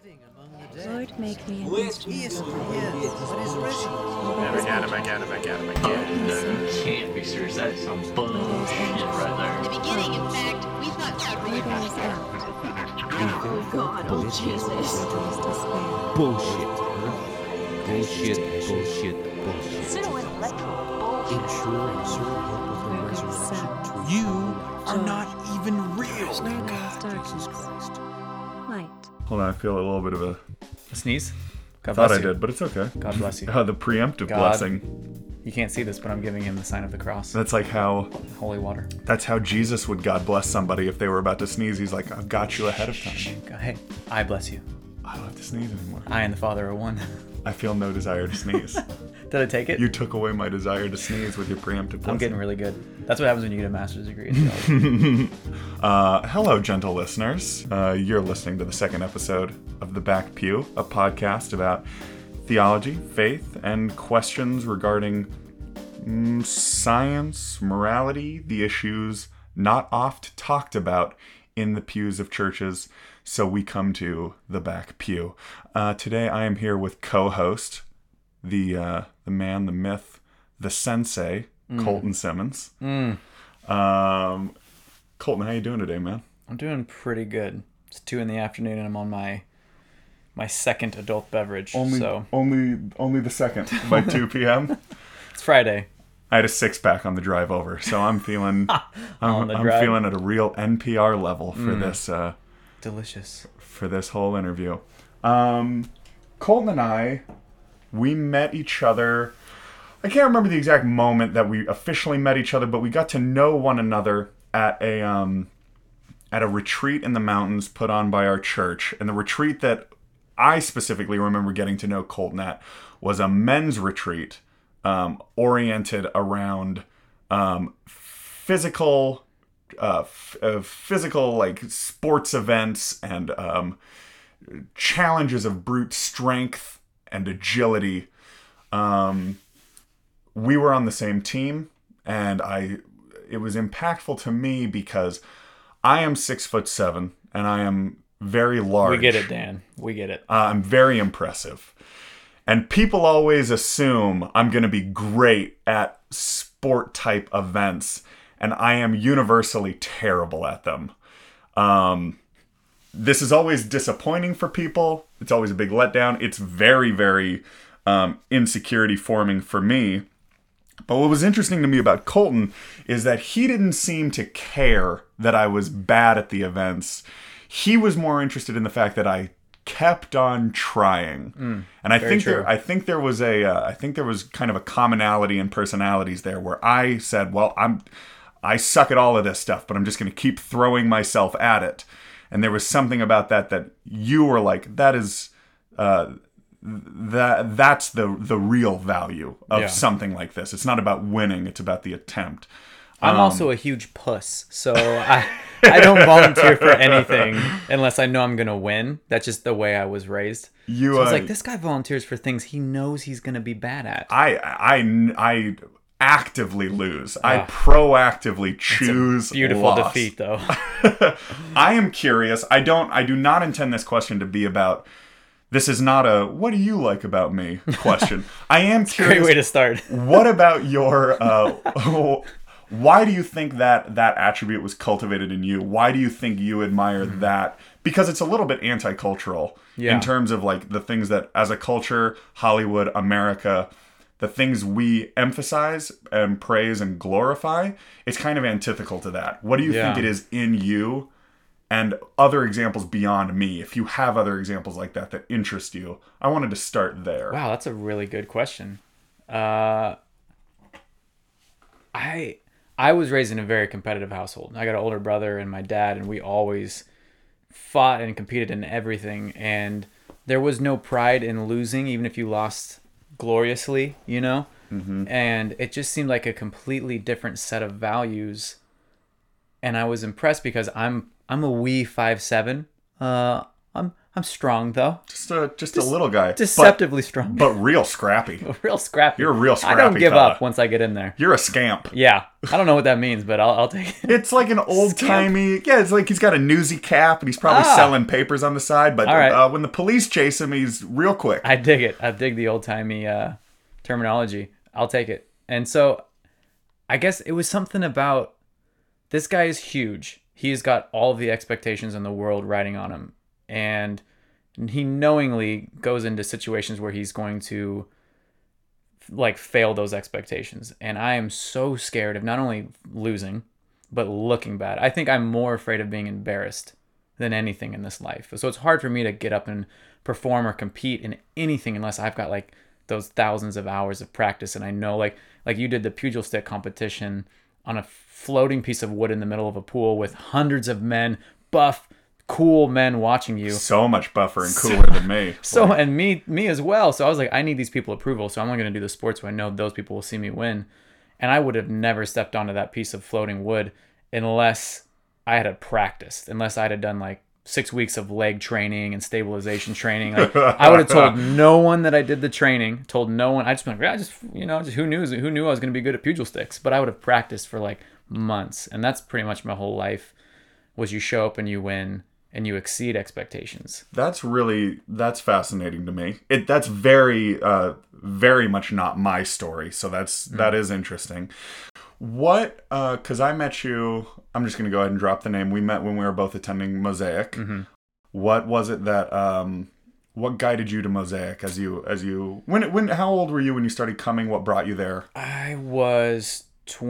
Lord, make me an He is instrument. but is risen. Can't be serious. That is some bullshit right In the beginning, in fact, we thought God really Where there is about. doubt, Oh God, oh Jesus. there is despair. Bullshit. Bullshit. Pseudo-intellectual bullshit. Ensuring certain hope of the Where there is resurrection sound, through You faith. are not even real. where there is Jesus darkness, Christ. light. Hold on, I feel a little bit of a... A sneeze? God Thought bless I you. did, but it's okay. God bless you. The preemptive God. blessing. You can't see this, but I'm giving him the sign of the cross. That's like how... Holy water. That's how Jesus would God bless somebody if they were about to sneeze. He's like, I've got you ahead of time. God, hey, I bless you. I don't have to sneeze anymore. I and the Father are one. I feel no desire to sneeze. Did I take it? You took away my desire to sneeze with your preemptive blessing. I'm getting really good. That's what happens when you get a master's degree in theology. Hello, gentle listeners. You're listening to the second episode of The Back Pew, a podcast about theology, faith, and questions regarding science, morality, the issues not oft talked about in the pews of churches. So we come to The Back Pew. Today I am here with co-host, the man, the myth, the sensei, Colton Simmons. Colton, how you doing today, man? I'm doing pretty good. It's 2 in the afternoon and I'm on my second adult beverage. So Only the second by 2 p.m. it's Friday. I had a 6-pack on the drive over, so I'm feeling I'm drive. feeling at a real NPR level for this Delicious. for this whole interview. Colton and I, we met each other. I can't remember the exact moment that we officially met each other, but we got to know one another at a retreat in the mountains put on by our church. And the retreat that I specifically remember getting to know Colton at was a men's retreat oriented around physical like sports events and challenges of brute strength and agility. We were on the same team, and it was impactful to me because I am 6'7" and I am very large. We get it, Dan. We get it. I'm very impressive. And people always assume I'm going to be great at sport type events, and I am universally terrible at them. This is always disappointing for people. It's always a big letdown. It's very, very insecurity forming for me. But what was interesting to me about Colton is that he didn't seem to care that I was bad at the events. He was more interested in the fact that I kept on trying. And I think there was kind of a commonality in personalities there where I said, well, I suck at all of this stuff, but I'm just going to keep throwing myself at it. And there was something about that you were like, that's the real value of something like this. It's not about winning, it's about the attempt. I'm also a huge puss, so I don't volunteer for anything unless I know I'm going to win. That's just the way I was raised. So I was like, this guy volunteers for things he knows he's going to be bad at. I actively lose. I proactively choose Beautiful loss. defeat, though. I am curious. I do not intend this question to be about... This is not a "what do you like about me" question. I am curious. Great way to start. What about your... why do you think that attribute was cultivated in you? Why do you think you admire that? Because it's a little bit anti-cultural in terms of like the things that, as a culture, Hollywood, America, the things we emphasize and praise and glorify, it's kind of antithetical to that. What do you think it is in you? And other examples beyond me, if you have other examples like that interest you, I wanted to start there. Wow, that's a really good question. I was raised in a very competitive household. I got an older brother and my dad, and we always fought and competed in everything. And there was no pride in losing, even if you lost gloriously, you know? Mm-hmm. And it just seemed like a completely different set of values. And I was impressed because I'm a wee 5'7". I'm I'm strong though. Just a little guy. Deceptively strong. But real scrappy. Real scrappy. You're a real I scrappy don't give fella. up once I get in there. You're a scamp. Yeah. I don't know what that means, but I'll take it. It's like an old-timey... Yeah, it's like he's got a newsy cap and he's probably selling papers on the side. But All right. when the police chase him, he's real quick. I dig it. I dig the old-timey terminology. I'll take it. And so I guess it was something about this guy is huge. He's got all the expectations in the world riding on him. And he knowingly goes into situations where he's going to like fail those expectations. And I am so scared of not only losing, but looking bad. I think I'm more afraid of being embarrassed than anything in this life. So it's hard for me to get up and perform or compete in anything unless I've got like those thousands of hours of practice. And I know like you did the pugil stick competition on a floating piece of wood in the middle of a pool with hundreds of men, buff, cool men watching you. So much buffer and cooler than me. So, and me as well. So I was like, I need these people approval. So I'm only going to do the sports where I know those people will see me win. And I would have never stepped onto that piece of floating wood unless I had practiced, unless I'd have done like 6 weeks of leg training and stabilization training. Like, I would have told no one that I did the training, told no one. I just been like, just who knew I was going to be good at pugil sticks, but I would have practiced for like months. And that's pretty much my whole life was you show up and you win and you exceed expectations. That's fascinating to me. That's very, very much not my story. So that is interesting. What, cause I met you, I'm just going to go ahead and drop the name. We met when we were both attending Mosaic. Mm-hmm. What was it that, what guided you to Mosaic how old were you when you started coming? What brought you there? I was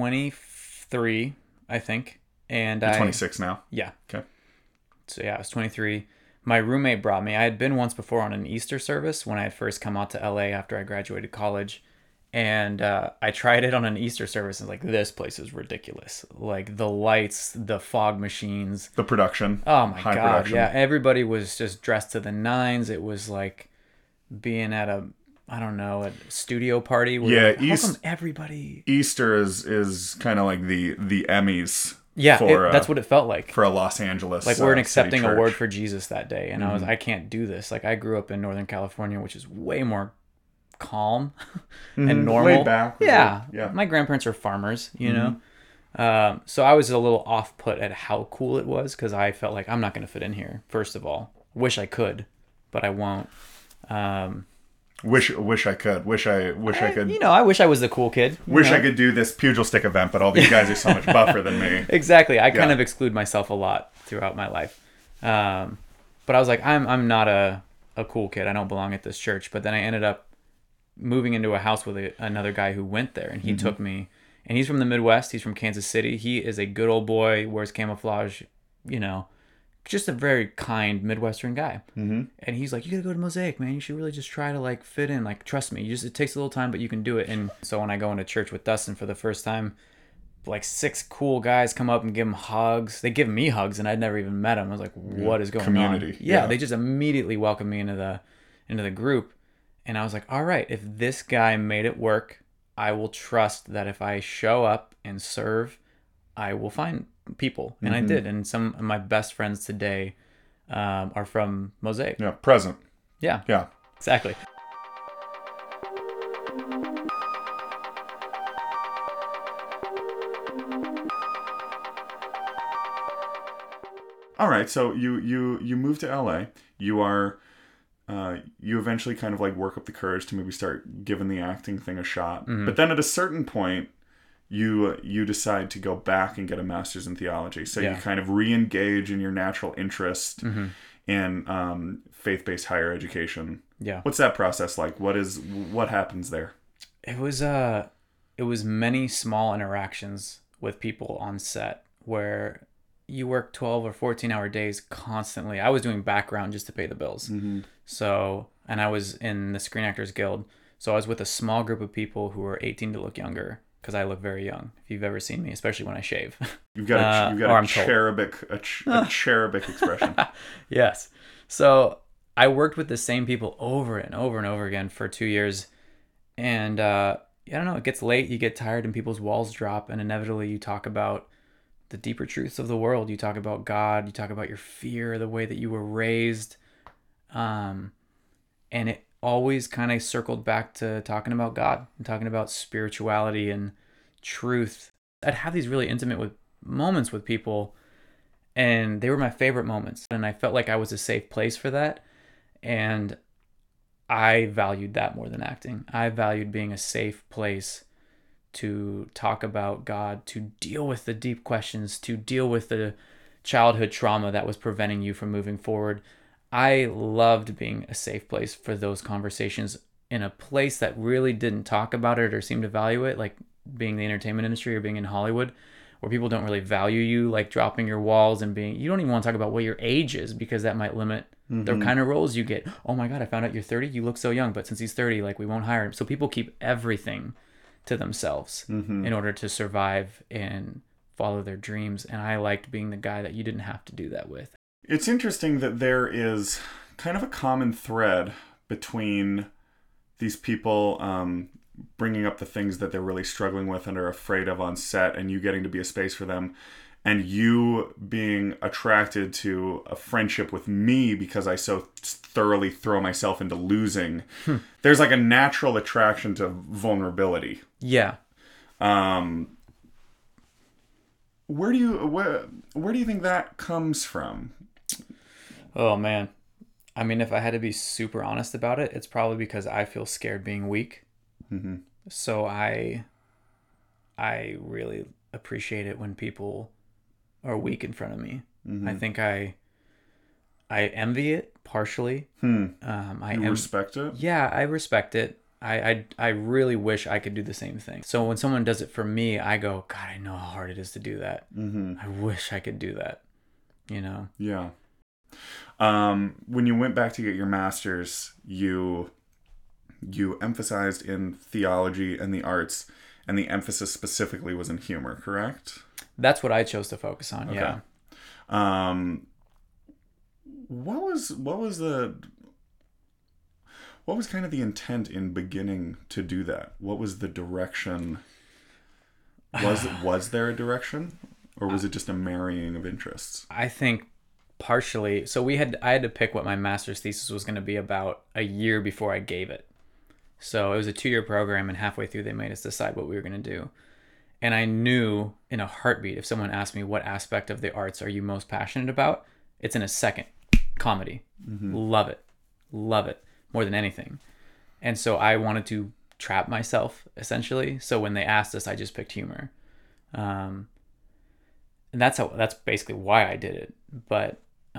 23, I think. And You're 26 now? Yeah. Okay. So yeah, I was 23. My roommate brought me. I had been once before on an Easter service when I had first come out to LA after I graduated college. And I tried it on an Easter service and like, this place is ridiculous. Like the lights, the fog machines. The production. Oh my High God. production. Yeah. Everybody was just dressed to the nines. It was like being at a studio party. Where Yeah. how come everybody... Easter is kind of like the Emmys. Yeah, for, that's what it felt like. For a Los Angeles like we're an city accepting church. award for Jesus that day. And I can't do this. Like I grew up in Northern California, which is way more calm and normal. Laid back. Yeah. Yeah. My grandparents are farmers, you know? So I was a little off put at how cool it was because I felt like I'm not going to fit in here, first of all. Wish I could, but I won't. Wish I could. Wish I could. You know, I wish I was the cool kid. I could do this pugil stick event, but all these guys are so much buffer than me. Exactly. I kind of exclude myself a lot throughout my life. But I was like, I'm not a cool kid. I don't belong at this church. But then I ended up moving into a house with another guy who went there, and he took me. And he's from the Midwest. He's from Kansas City. He is a good old boy, wears camouflage, you know, just a very kind Midwestern guy. Mm-hmm. And he's like, you gotta go to Mosaic, man. You should really just try to like fit in. Like, trust me. It takes a little time, but you can do it. And so when I go into church with Dustin for the first time, like 6 cool guys come up and give him hugs. They give me hugs, and I'd never even met him. I was like, what is going Community. on? Yeah, they just immediately welcomed me into the group. And I was like, all right, if this guy made it work, I will trust that if I show up and serve, I will find people. And I did. And some of my best friends today are from Mosaic. Yeah, present. Yeah. Yeah. Exactly. All right, so you move to LA. You eventually kind of like work up the courage to maybe start giving the acting thing a shot. Mm-hmm. But then at a certain point, you decide to go back and get a master's in theology. So you kind of re-engage in your natural interest in faith-based higher education. Yeah. What's that process like? What happens there? It was many small interactions with people on set where you work 12 or 14-hour days constantly. I was doing background just to pay the bills. Mm-hmm. So, and I was in the Screen Actors Guild. So I was with a small group of people who were 18 to look younger because I look very young. If you've ever seen me, especially when I shave. You've got a cherubic expression. Yes. So I worked with the same people over and over and over again for 2 years. And I don't know, it gets late, you get tired, and people's walls drop. And inevitably you talk about the deeper truths of the world. You talk about God. You talk about your fear, the way that you were raised. And it always kind of circled back to talking about God and talking about spirituality and truth. I'd have these really intimate moments with people, and they were my favorite moments. And I felt like I was a safe place for that. And I valued that more than acting. I valued being a safe place to talk about God, to deal with the deep questions, to deal with the childhood trauma that was preventing you from moving forward. I loved being a safe place for those conversations in a place that really didn't talk about it or seem to value it, like being the entertainment industry or being in Hollywood, where people don't really value you, like dropping your walls and being, you don't even want to talk about what your age is because that might limit the kind of roles you get. Oh my God, I found out you're 30. You look so young, but since he's 30, like we won't hire him. So people keep everything to themselves in order to survive and follow their dreams. And I liked being the guy that you didn't have to do that with. It's interesting that there is kind of a common thread between these people bringing up the things that they're really struggling with and are afraid of on set, and you getting to be a space for them, and you being attracted to a friendship with me because I so thoroughly throw myself into losing. There's like a natural attraction to vulnerability. Yeah. Where do you think that comes from? Oh man. I mean, if I had to be super honest about it, it's probably because I feel scared being weak. So I really appreciate it when people are weak in front of me. I think I envy it partially. I respect it? Yeah, I respect it. I really wish I could do the same thing. So when someone does it for me, I go, God, I know how hard it is to do that. I wish I could do that, you know? Yeah. When you went back to get your master's, you emphasized in theology and the arts, and the emphasis specifically was in humor, correct? That's what I chose to focus on. Okay. Yeah. What was kind of the intent in beginning to do that? What was the direction? Was there a direction, or was it just a marrying of interests? I think partially. So I had to pick what my master's thesis was going to be about a year before I gave it. So it was a 2-year program, and halfway through they made us decide what we were going to do. And I knew in a heartbeat, if someone asked me, what aspect of the arts are you most passionate about? It's in a second. Comedy. Love it. Love it more than anything. And so I wanted to trap myself, essentially. So when they asked us, I just picked humor. And that's basically why I did it. But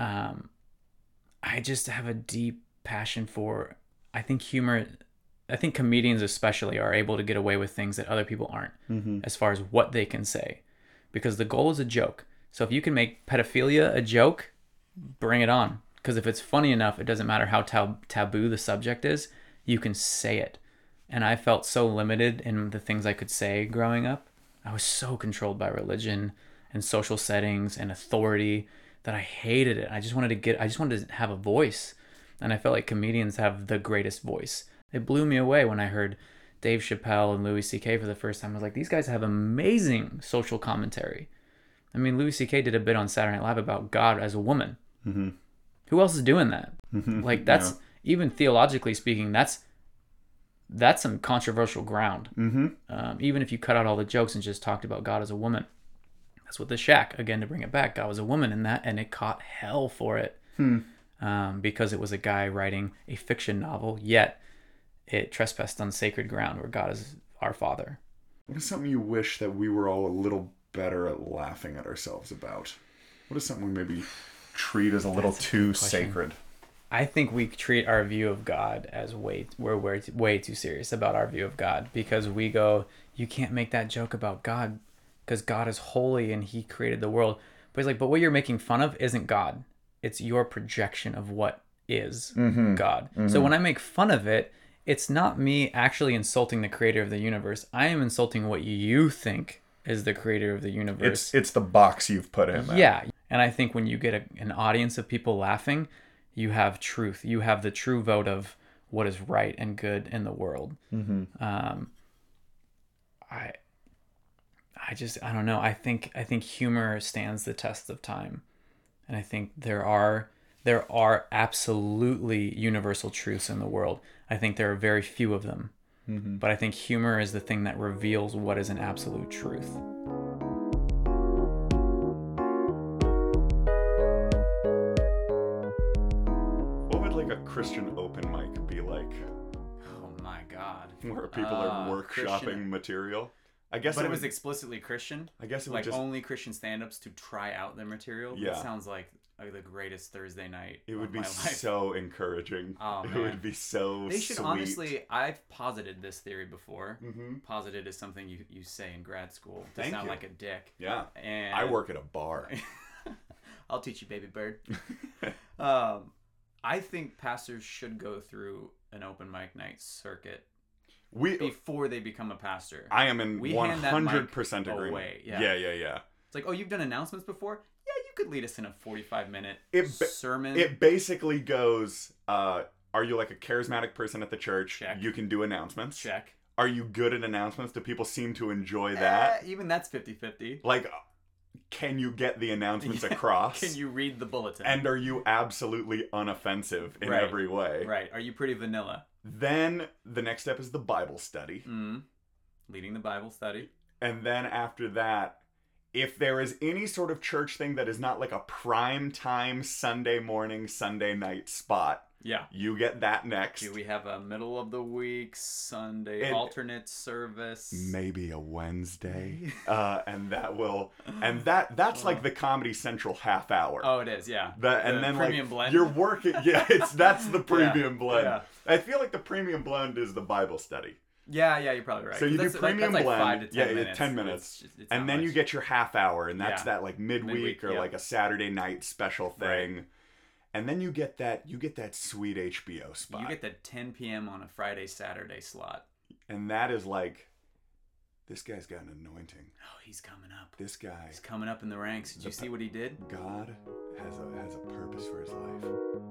I just have a deep passion for, I think humor, I think comedians especially are able to get away with things that other people aren't, as far as what they can say, because the goal is a joke. So if you can make pedophilia a joke, bring it on. Because if it's funny enough, it doesn't matter how taboo the subject is, you can say it. And I felt so limited in the things I could say growing up. I was so controlled by religion and social settings and authority that I hated it. I just wanted to have a voice. And I felt like comedians have the greatest voice. It blew me away when I heard Dave Chappelle and Louis C.K. for the first time. I was like, these guys have amazing social commentary. I mean, Louis C.K. did a bit on Saturday Night Live about God as a woman. Who else is doing that? Like, that's, even theologically speaking, that's some controversial ground. Even if you cut out all the jokes and just talked about God as a woman. That's what The Shack, again, to bring it back, God was a woman in that, and it caught hell for it. Because it was a guy writing a fiction novel, yet it trespassed on sacred ground where God is our Father. What is something you wish that we were all a little better at laughing at ourselves about? What is something we maybe treat as a little too sacred? I think we treat our view of God as we're way too serious about our view of God, because we go, you can't make that joke about God because God is holy and he created the world. But he's like, but what you're making fun of isn't God. It's your projection of what is God. So when I make fun of it, it's not me actually insulting the creator of the universe. I am insulting what you think is the creator of the universe. It's the box you've put in there. Yeah. And I think when you get an audience of people laughing, you have truth. You have the true vote of what is right and good in the world. I don't know. I think humor stands the test of time. And I think there are there are absolutely universal truths in the world. I think there are very few of them. But I think humor is the thing that reveals what is an absolute truth. What would like a Christian open mic be like? Oh my God. Where people are workshopping Christian. material? I guess But it would- was explicitly Christian. I guess it would like just only Christian stand-ups to try out their material. Yeah. It sounds like the greatest Thursday night. it would of be my life. so encouraging. Oh, it man. would be so They should sweet. honestly. I've posited this theory before. Mhm. Posited is something you say in grad school to Thank sound you. like a dick. Yeah. And I work at a bar. I'll teach you, baby bird. I think pastors should go through an open mic night circuit We before they become a pastor. I am in We hand that mic 100% agreement. away, yeah. Yeah. It's like, oh, you've done announcements before? Yeah, you could lead us in a 45-minute It ba- sermon. It basically goes, are you like a charismatic person at the church? Check. You can do announcements. Check. Are you good at announcements? Do people seem to enjoy that? Even that's 50-50. Like, can you get the announcements across? Can you read the bulletin? And are you absolutely unoffensive in Right. every way? Right. Are you pretty vanilla? Then the next step is the Bible study. Leading the Bible study. And then after that, if there is any sort of church thing that is not like a prime time Sunday morning, Sunday night spot, Yeah. you get that next. Do we have a middle of the week Sunday alternate service? Maybe a Wednesday. That's like the Comedy Central half hour. Oh, it is, yeah. And The then premium like blend. you're working, that's the premium blend. yeah. I feel like the premium blend is the Bible study. Yeah, you're probably right. So you do That's premium like blend, 5 to 10 minutes. 10 minutes, It's and not then you much. get your half hour, and that's Yeah. that like midweek or yeah. like a Saturday night special thing, Right. and then you get that sweet HBO spot, You get the 10 p.m. on a Friday, Saturday slot. and that is like, this guy's got an anointing. Oh, he's coming up. This guy, He's coming up in the ranks. Did you see what he did? God has a purpose for his life.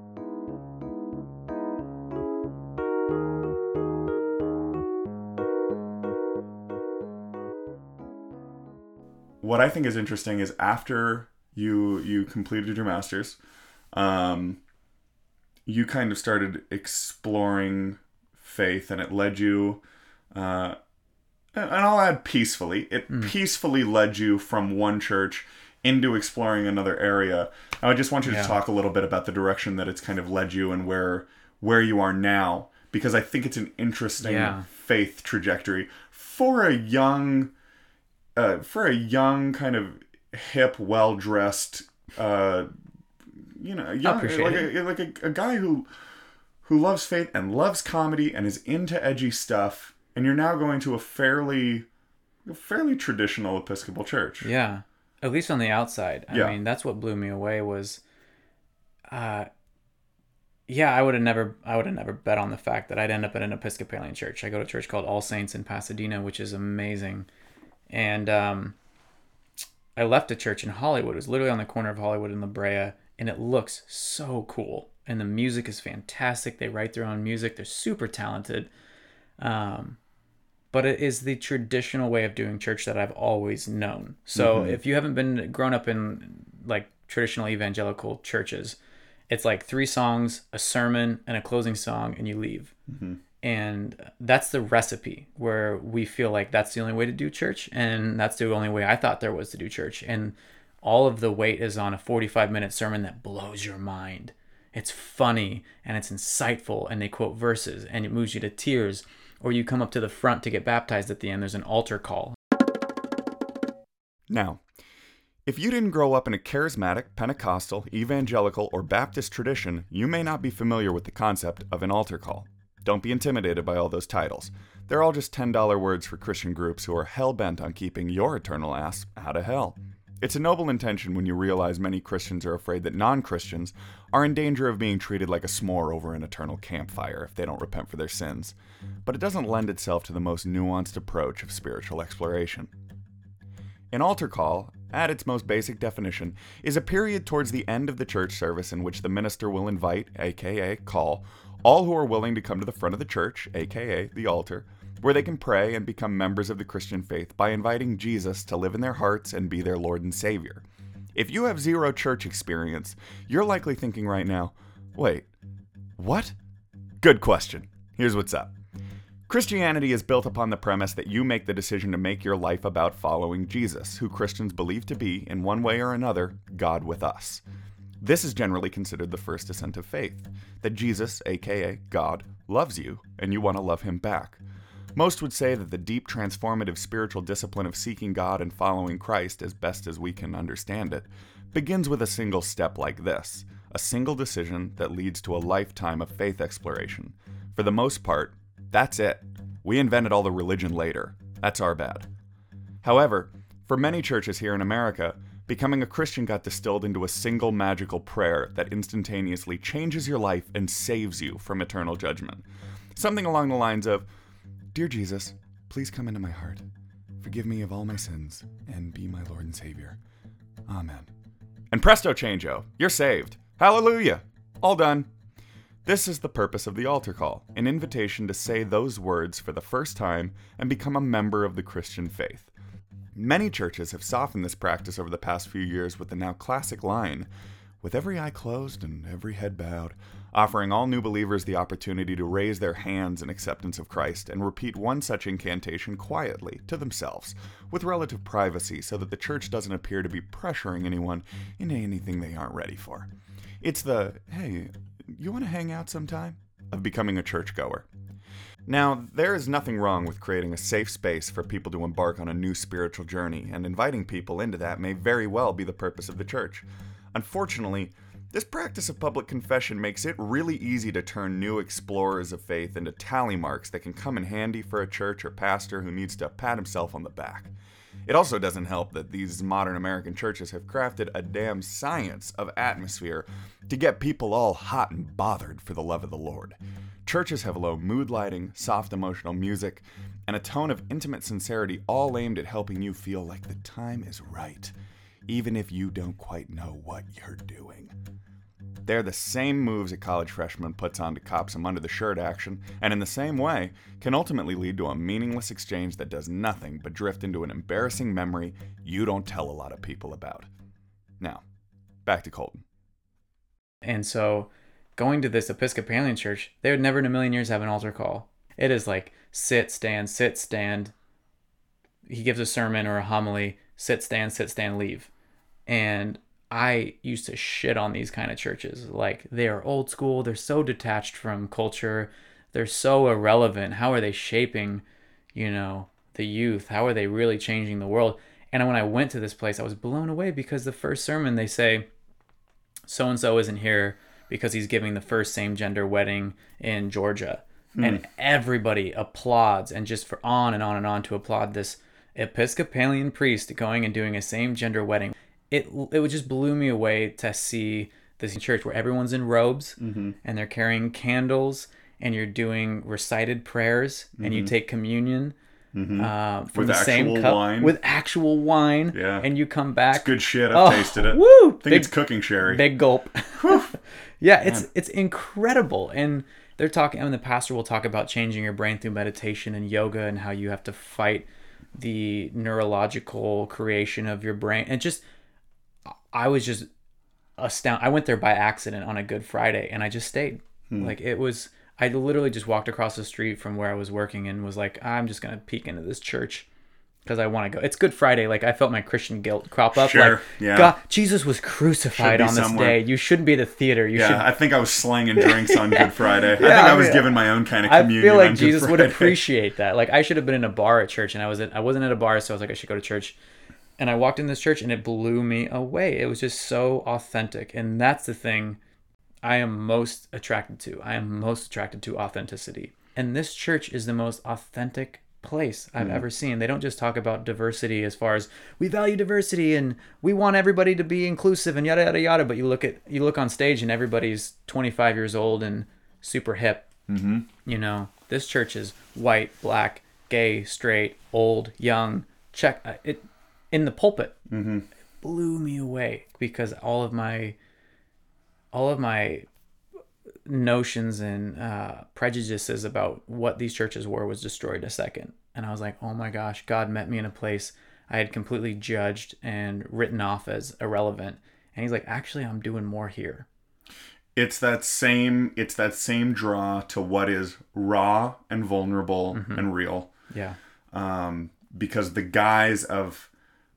What I think is interesting is after you completed your master's, you kind of started exploring faith, and it led you, and I'll add peacefully. It peacefully led you from one church into exploring another area. I just want you to talk a little bit about the direction that it's kind of led you and where you are now, because I think it's an interesting faith trajectory for a young kind of hip, well-dressed, young, like a guy who loves faith and loves comedy and is into edgy stuff, and you're now going to a fairly traditional Episcopal church. Yeah. At least on the outside. I Yeah. mean, that's what blew me away was, I would have never bet on the fact that I'd end up at an Episcopalian church. I go to a church called All Saints in Pasadena, which is amazing. And I left a church in Hollywood. It was literally on the corner of Hollywood and La Brea, and it looks so cool. And the music is fantastic. They write their own music. They're super talented. But it is the traditional way of doing church that I've always known. So if you haven't grown up in like traditional evangelical churches, it's like 3 songs, a sermon, and a closing song, and you leave. And that's the recipe where we feel like that's the only way to do church. And that's the only way I thought there was to do church. And all of the weight is on a 45-minute sermon that blows your mind. It's funny and it's insightful, and they quote verses and it moves you to tears. Or you come up to the front to get baptized at the end. There's an altar call. Now, if you didn't grow up in a charismatic, Pentecostal, evangelical, or Baptist tradition, you may not be familiar with the concept of an altar call. Don't be intimidated by all those titles. They're all just $10 words for Christian groups who are hell-bent on keeping your eternal ass out of hell. It's a noble intention when you realize many Christians are afraid that non-Christians are in danger of being treated like a s'more over an eternal campfire if they don't repent for their sins. But it doesn't lend itself to the most nuanced approach of spiritual exploration. An altar call, at its most basic definition, is a period towards the end of the church service in which the minister will invite, aka call, all who are willing to come to the front of the church, aka the altar, where they can pray and become members of the Christian faith by inviting Jesus to live in their hearts and be their Lord and Savior. If you have zero church experience, you're likely thinking right now, wait, what? Good question. Here's what's up. Christianity is built upon the premise that you make the decision to make your life about following Jesus, who Christians believe to be, in one way or another, God with us. This is generally considered the first ascent of faith, that Jesus, aka God, loves you, and you want to love him back. Most would say that the deep transformative spiritual discipline of seeking God and following Christ, as best as we can understand it, begins with a single step like this, a single decision that leads to a lifetime of faith exploration. For the most part, that's it. We invented all the religion later. That's our bad. However, for many churches here in America, becoming a Christian got distilled into a single magical prayer that instantaneously changes your life and saves you from eternal judgment. Something along the lines of, "Dear Jesus, please come into my heart. Forgive me of all my sins, and be my Lord and Savior. Amen." And presto changeo, you're saved. Hallelujah! All done. This is the purpose of the altar call, an invitation to say those words for the first time and become a member of the Christian faith. Many churches have softened this practice over the past few years with the now classic line, "With every eye closed and every head bowed," offering all new believers the opportunity to raise their hands in acceptance of Christ and repeat one such incantation quietly to themselves, with relative privacy, so that the church doesn't appear to be pressuring anyone into anything they aren't ready for. It's the, "Hey, you want to hang out sometime?" of becoming a churchgoer. Now, there is nothing wrong with creating a safe space for people to embark on a new spiritual journey, and inviting people into that may very well be the purpose of the church. Unfortunately, this practice of public confession makes it really easy to turn new explorers of faith into tally marks that can come in handy for a church or pastor who needs to pat himself on the back. It also doesn't help that these modern American churches have crafted a damn science of atmosphere to get people all hot and bothered for the love of the Lord. Churches have low mood lighting, soft emotional music, and a tone of intimate sincerity, all aimed at helping you feel like the time is right, even if you don't quite know what you're doing. They're the same moves a college freshman puts on to cop some under-the-shirt action, and in the same way, can ultimately lead to a meaningless exchange that does nothing but drift into an embarrassing memory you don't tell a lot of people about. Now, back to Colton. And so, going to this Episcopalian church, they would never in a million years have an altar call. It is like sit, stand. He gives a sermon or a homily, sit, stand, leave. And I used to shit on these kind of churches. Like, they are old school. They're so detached from culture. They're so irrelevant. How are they shaping, the youth? How are they really changing the world? And when I went to this place, I was blown away because the first sermon they say, so-and-so isn't here because he's giving the first same-gender wedding in Georgia. And everybody applauds, and just for on and on and on to applaud this Episcopalian priest going and doing a same-gender wedding. It just blew me away to see this church where everyone's in robes and they're carrying candles and you're doing recited prayers and you take communion from With the same actual cup wine. with actual wine. Yeah. And you come back. It's good shit. I've tasted it. Woo! I think it's cooking sherry. Big gulp. Yeah, it's incredible. And they're talking, and the pastor will talk about changing your brain through meditation and yoga and how you have to fight the neurological creation of your brain. And I was just astounded. I went there by accident on a Good Friday and I just stayed. I literally just walked across the street from where I was working and was like, I'm just going to peek into this church because I want to go. It's Good Friday. Like, I felt my Christian guilt crop up. Sure, Like, yeah. God, Jesus was crucified on this somewhere. day. You shouldn't be at the theater. You should. I think I was slanging drinks on Good Friday. I think I was giving my own kind of communion I feel like on Good Jesus would Friday. appreciate that. Like, I should have been in a bar at church, and I wasn't at a bar, so I was like, I should go to church. And I walked in this church, and it blew me away. It was just so authentic, and that's the thing I am most attracted to. I am most attracted to authenticity. And this church is the most authentic place I've ever seen. They don't just talk about diversity as far as we value diversity and we want everybody to be inclusive and yada yada yada. But you look on stage and everybody's 25 years old and super hip. This church is white, black, gay, straight, old, young. Check it in the pulpit. It blew me away because all of my notions and prejudices about what these churches were was destroyed a second. And I was like, oh my gosh, God met me in a place I had completely judged and written off as irrelevant. And he's like, actually, I'm doing more here. It's that same draw to what is raw and vulnerable and real. Yeah. Because the guise of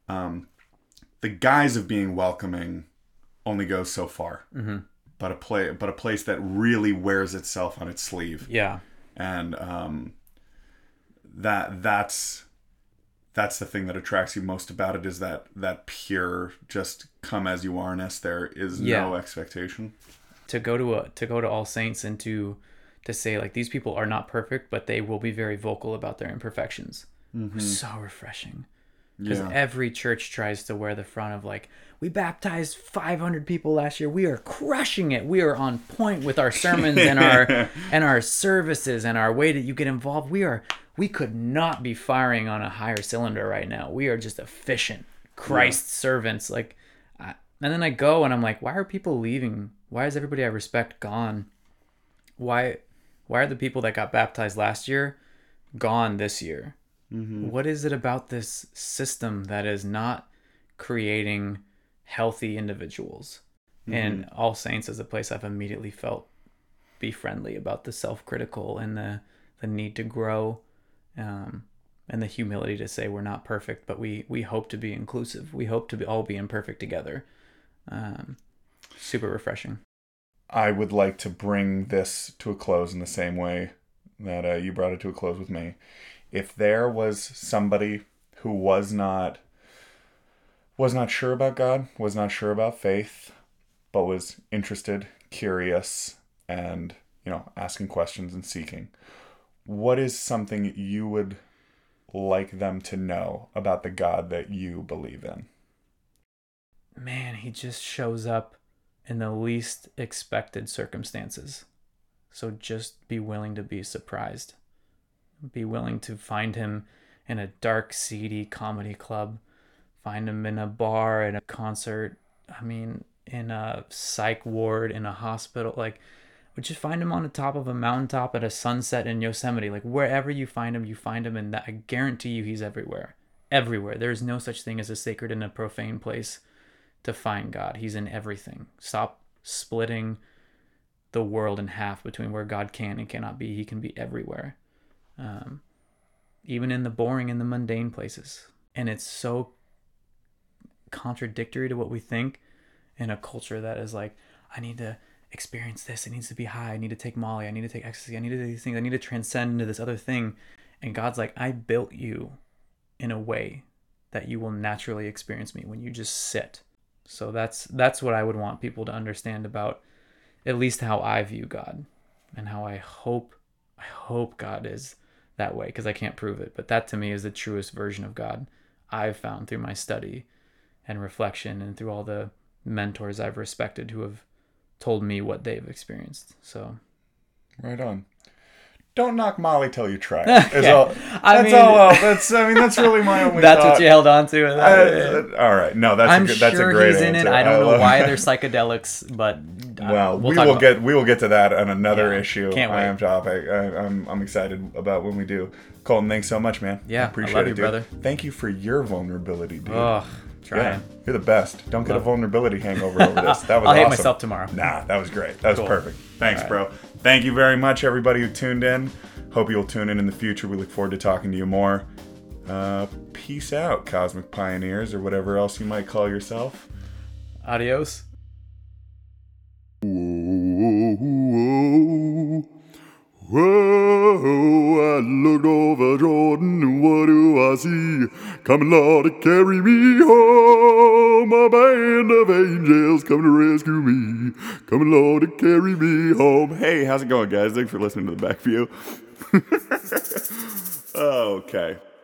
being welcoming only goes so far. Mm-hmm. But a place that really wears itself on its sleeve. Yeah. And that's the thing that attracts you most about it, is that pure, just come as you are-ness. There is no expectation. To go to All Saints and to say like, these people are not perfect, but they will be very vocal about their imperfections. So refreshing. Because every church tries to wear the front of like, we baptized 500 people last year. We are crushing it. We are on point with our sermons and our services and our way that you get involved. We could not be firing on a higher cylinder right now. We are just efficient Christ servants. Like, and then I go and I'm like, why are people leaving? Why is everybody I respect gone? Why are the people that got baptized last year gone this year? What is it about this system that is not creating healthy individuals? And All Saints is a place I've immediately felt be friendly about the self-critical and the need to grow, and the humility to say we're not perfect, but we hope to be inclusive. We hope to all be imperfect together. Super refreshing. I would like to bring this to a close in the same way that you brought it to a close with me. If there was somebody who was not sure about God, was not sure about faith, but was interested, curious, and, asking questions and seeking, what is something you would like them to know about the God that you believe in? Man, he just shows up in the least expected circumstances. So just be willing to be surprised. Be willing to find him in a dark, seedy comedy club. Find him in a bar, in a concert. In a psych ward, in a hospital. Like, just find him on the top of a mountaintop at a sunset in Yosemite. Like, wherever you find him, and that, I guarantee you he's everywhere. Everywhere. There's no such thing as a sacred and a profane place to find God. He's in everything. Stop splitting the world in half between where God can and cannot be. He can be everywhere. Even in the boring and the mundane places. And it's so contradictory to what we think in a culture that is like, I need to experience this. It needs to be high. I need to take Molly. I need to take ecstasy. I need to do these things. I need to transcend into this other thing. And God's like, I built you in a way that you will naturally experience me when you just sit. So that's what I would want people to understand about at least how I view God, and how I hope God is that way, because I can't prove it. But that to me is the truest version of God I've found through my study and reflection, and through all the mentors I've respected who have told me what they've experienced. So, right on. Don't knock Molly till you try. Okay. That's really my only that's thought. what you held on to. All right. No, that's I'm a great sure he's in answer. it. I don't know why they're psychedelics, but we will get to that on another issue. Can't wait. I am topic. I'm excited about when we do. Colton, thanks so much, man. Yeah, I appreciate I love it, you, dude. brother. Thank you for your vulnerability, dude. Oh, trying. Yeah, you're the best. Don't get a vulnerability hangover over this. That was I'll hate awesome. myself tomorrow. Nah, that was great. That was Cool. perfect. Thanks, All bro. right. Thank you very much, everybody who tuned in. Hope you'll tune in the future. We look forward to talking to you more. Peace out, Cosmic Pioneers, or whatever else you might call yourself. Adios. Whoa, I looked over Jordan, and what do I see? Coming, Lord, to carry me home. A band of angels coming to rescue me. Coming, Lord, to carry me home. Hey, how's it going, guys? Thanks for listening to the back view. Okay.